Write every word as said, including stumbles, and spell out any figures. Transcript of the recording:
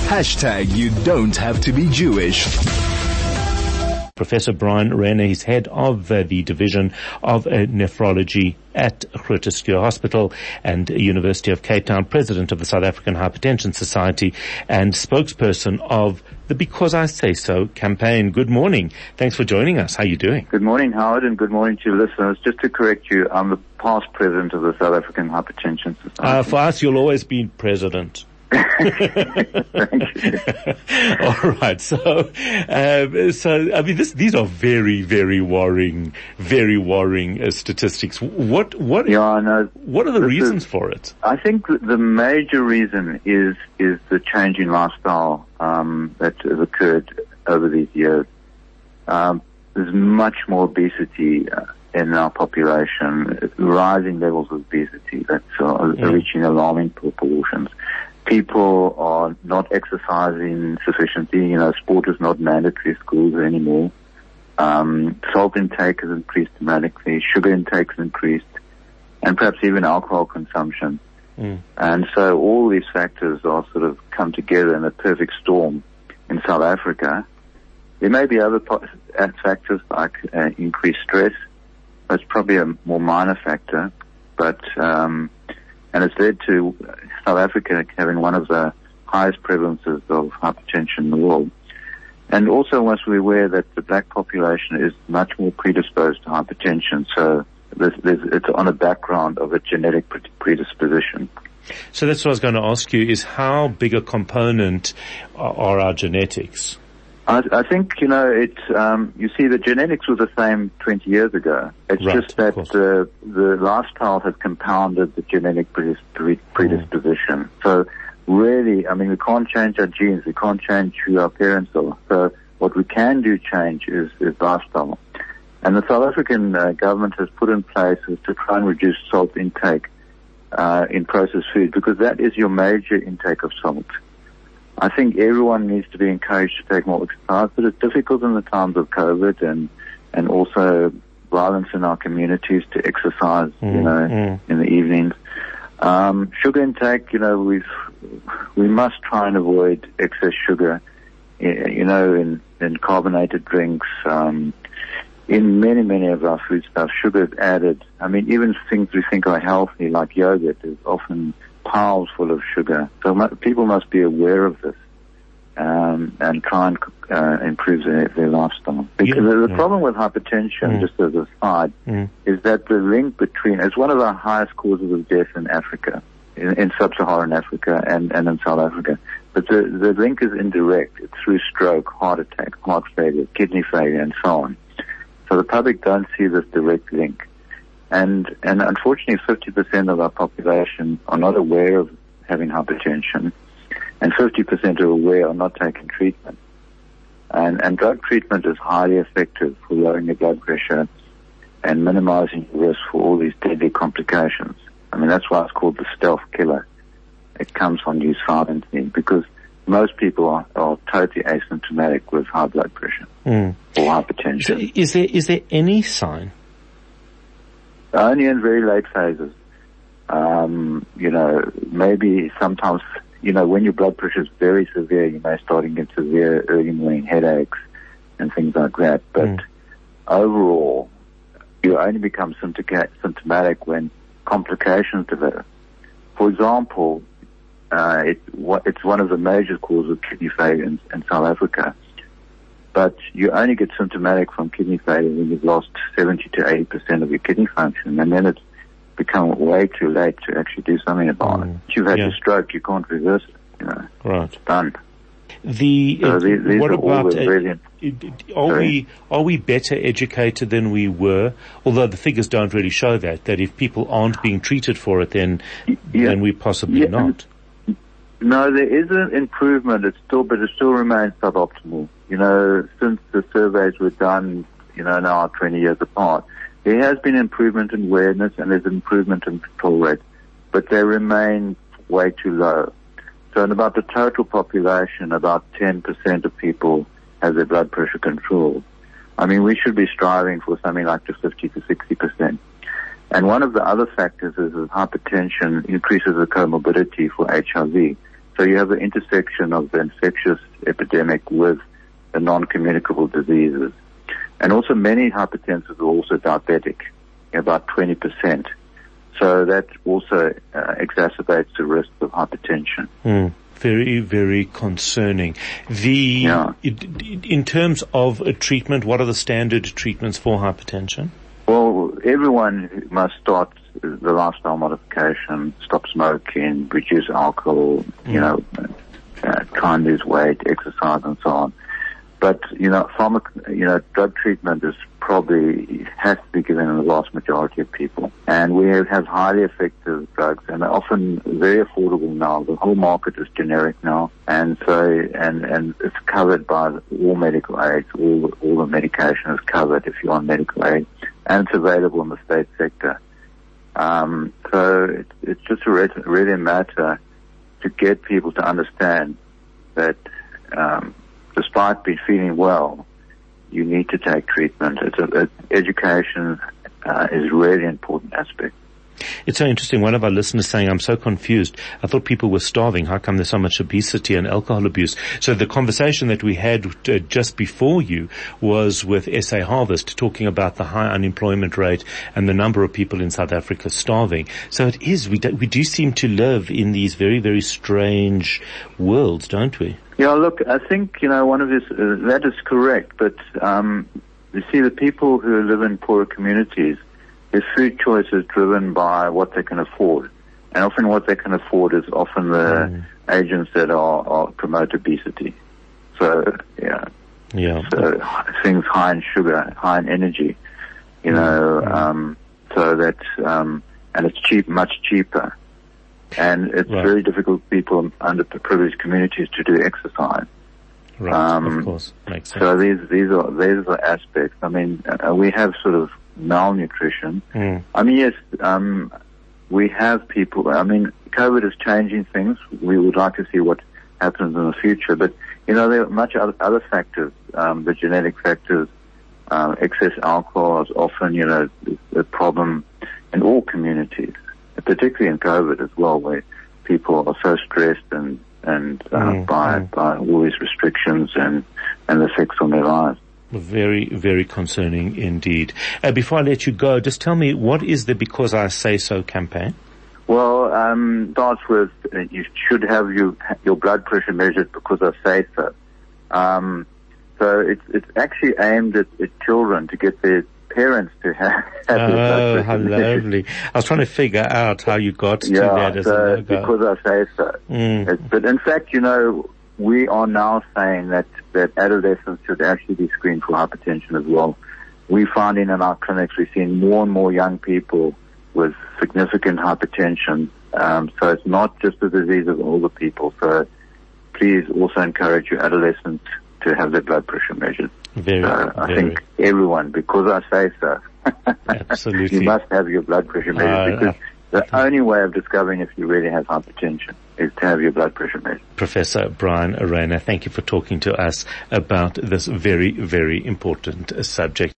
Hashtag you don't have to be Jewish. Professor Brian Renner is head of uh, the Division of uh, Nephrology at Groote Schuur Hospital and University of Cape Town, president of the South African Hypertension Society and spokesperson of the Because I Say So campaign. Good morning. Thanks for joining us. How are you doing? Good morning, Howard, and good morning to your listeners. Just to correct you, I'm the past president of the South African Hypertension Society. Uh, for us, you'll always be president. Thank you. All right. So, um, so I mean, this, these are very, very worrying, very worrying uh, statistics. What, what, yeah, I know. What are the this reasons is, for it? I think the major reason is is the change in lifestyle um, that has occurred over these years. Um, there's much more obesity uh, in our population, rising levels of obesity that are mm. reaching alarming proportions. People are not exercising sufficiently. You know, sport is not mandatory at schools anymore. Um, salt intake has increased dramatically. Sugar intake has increased, and perhaps even alcohol consumption. Mm. And so all these factors are sort of come together in a perfect storm in South Africa. There may be other factors like uh, increased stress. That's probably a more minor factor, but um, and it's led to South Africa having one of the highest prevalences of hypertension in the world. And also must be aware that the black population is much more predisposed to hypertension, so there's, there's, it's on a background of a genetic predisposition. So that's what I was going to ask you, is how big a component are, are our genetics? I, I think, you know, it's, um, you see the genetics were the same twenty years ago. It's right, just that uh, the lifestyle has compounded the genetic predis- predisposition. Mm. So really, I mean, we can't change our genes. We can't change who our parents are. So what we can do change is, is lifestyle. And the South African uh, government has put in place is to try and reduce salt intake uh, in processed food, because that is your major intake of salt. I think everyone needs to be encouraged to take more exercise, but it's difficult in the times of COVID and, and also violence in our communities to exercise, mm, you know, mm. in the evenings. Um, sugar intake, you know, we've, we must try and avoid excess sugar, you know, in, in carbonated drinks, um, in many, many of our foodstuffs. Sugar is added. I mean, even things we think are healthy, like yogurt, is often piles full of sugar. So mu- people must be aware of this um, and try and uh, improve their, their lifestyle. Because yeah, the yeah. problem with hypertension, mm. just as a side, mm. is that the link between, it's one of the highest causes of death in Africa, in, in sub-Saharan Africa and, and in South Africa. But the, the link is indirect. It's through stroke, heart attack, heart failure, kidney failure, and so on. So the public don't see this direct link. And, and unfortunately, fifty percent of our population are not aware of having hypertension, and fifty percent are aware are not taking treatment. And, and drug treatment is highly effective for lowering your blood pressure and minimizing the risk for all these deadly complications. I mean, that's why it's called the stealth killer. It comes on you silently, because most people are, are totally asymptomatic with high blood pressure mm. or hypertension. So is there, is there any sign? Only in very late phases. Um, you know, maybe sometimes, you know, when your blood pressure is very severe, you may start to get severe early morning headaches and things like that. But mm. overall, you only become symptomatic when complications develop. For example, uh, it, it's one of the major causes of kidney failure in, in South Africa. But you only get symptomatic from kidney failure when you've lost seventy to eighty percent of your kidney function, and then it's become way too late to actually do something about mm. it. If you've had yeah. a stroke, you can't reverse it, you know. Right. It's done. The, so uh, these, these what about, uh, brilliant. are Sorry? we, are we better educated than we were? Although the figures don't really show that, that if people aren't being treated for it, then, yeah. then we possibly yeah. not. No, there is an improvement. It's still, but it still remains suboptimal. You know, since the surveys were done, you know, now twenty years apart, there has been improvement in awareness and there's improvement in control rate, but they remain way too low. So in about the total population, about ten percent of people have their blood pressure controlled. I mean, we should be striving for something like to fifty to sixty percent. And one of the other factors is that hypertension increases the comorbidity for H I V. So you have the intersection of the infectious epidemic with the non-communicable diseases. And also many hypertensives are also diabetic, about twenty percent. So that also uh, exacerbates the risk of hypertension. Mm. Very, very concerning. The yeah. In terms of a treatment, what are the standard treatments for hypertension? Well, everyone must start the lifestyle modification, stop smoking, reduce alcohol, mm. you know, uh, try and lose weight, exercise, and so on. But, you know, pharma, you know, drug treatment is probably, has to be given in the vast majority of people. And we have, have highly effective drugs, and they're often very affordable now. The whole market is generic now. And so, and, and it's covered by all medical aid. All, all the medication is covered if you're on medical aid. And it's available in the state sector. Um, so it, it's just a re- really a matter to get people to understand that, um, despite being feeling well, you need to take treatment. It's a, it, education uh, is a really important aspect. It's so interesting. One of our listeners saying, I'm so confused. I thought people were starving. How come there's so much obesity and alcohol abuse? So the conversation that we had uh, just before you was with S A Harvest, talking about the high unemployment rate and the number of people in South Africa starving. So it is, we do, we do seem to live in these very, very strange worlds, don't we? Yeah, look, I think, you know, one of this, uh, that is correct, but, um, you see, the people who live in poorer communities, their food choice is driven by what they can afford. And often what they can afford is often the mm. agents that are, are promote obesity. So, yeah. Yeah. So things high in sugar, high in energy, you mm. know, mm. um, so that, um, and it's cheap, much cheaper. And it's right. very difficult for people in underprivileged communities to do exercise. Right, um, of course. Makes sense. So these, these are, these are the aspects. I mean, uh, we have sort of malnutrition. Mm. I mean, yes, um, we have people, I mean, COVID is changing things. We would like to see what happens in the future, but, you know, there are much other, other factors, um, the genetic factors, um, excess alcohol is often, you know, a problem in all communities, particularly in COVID as well, where people are so stressed and, and, uh, mm. by, mm. by all these restrictions and, and the effects on their lives. Very, very concerning indeed. Uh, before I let you go, just tell me, what is the Because I Say So campaign? Well, um, starts with uh, you should have you, your blood pressure measured because I say so. Um, so it's, it's actually aimed at, at children to get their parents to have, have oh, their blood pressure how measured. Lovely. I was trying to figure out how you got to yeah, that as so a logo. Because I say so. Mm. It, but in fact, you know, we are now saying that, that adolescents should actually be screened for hypertension as well. We're finding in our clinics, we're seeing more and more young people with significant hypertension. Um, so it's not just a disease of older people. So please also encourage your adolescents to have their blood pressure measured. Very, so I very. think everyone, because I say so, absolutely, you must have your blood pressure measured uh, because uh, the only way of discovering if you really have hypertension is to have your blood pressure measured. Professor Brian Arena, thank you for talking to us about this very, very important subject.